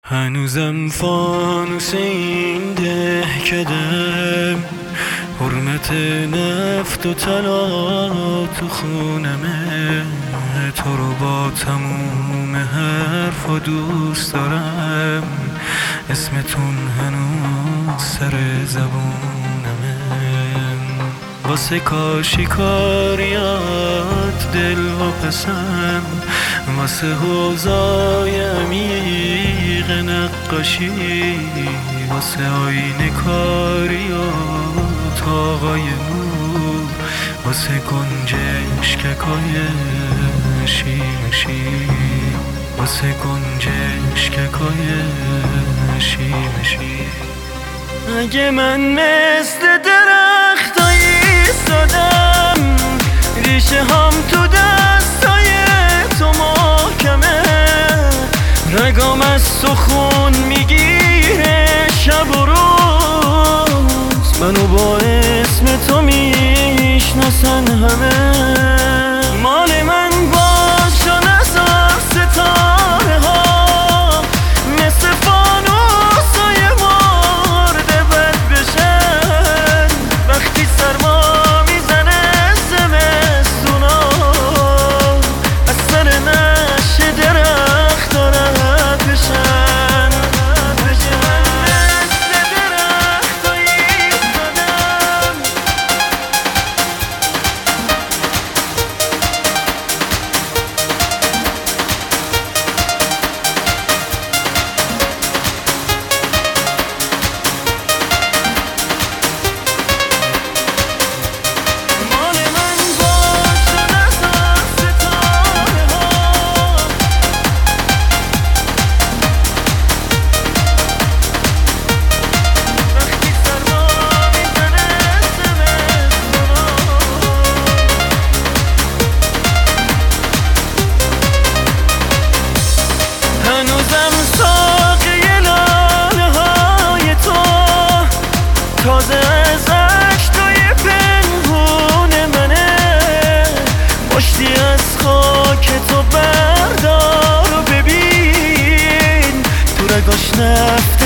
هنوزم فانوس این دهکدم، حرمت نفت و طلا تو خونمه. تو رو با تموم حرفا دوست دارم، اسمتون هنوز سر زبونمه. واسه کاشیکاریات دل و پسم، واسه حوضای عمیق نقاشی، واسه آینه کاری و تاقای نور، واسه گنجشککای شیمشی، واسه گنجشککای شیمشی. اگه من مثل درختای ایستادم، ریشه هم تو دستای تو محکمه، رگام از تو خون میگیره شب و روز، منو با اسم تو میشناسن همه. مال من باش و نزار ستاره ها، مثل فانوسای مرده بد بشن، وقتی سرما میزنه زمستونا، از سر نشه درخت دارد بشن. تازه از عشقای پنهون منه، مشتی از خاک تو بردار و ببین، تو رگاش نفت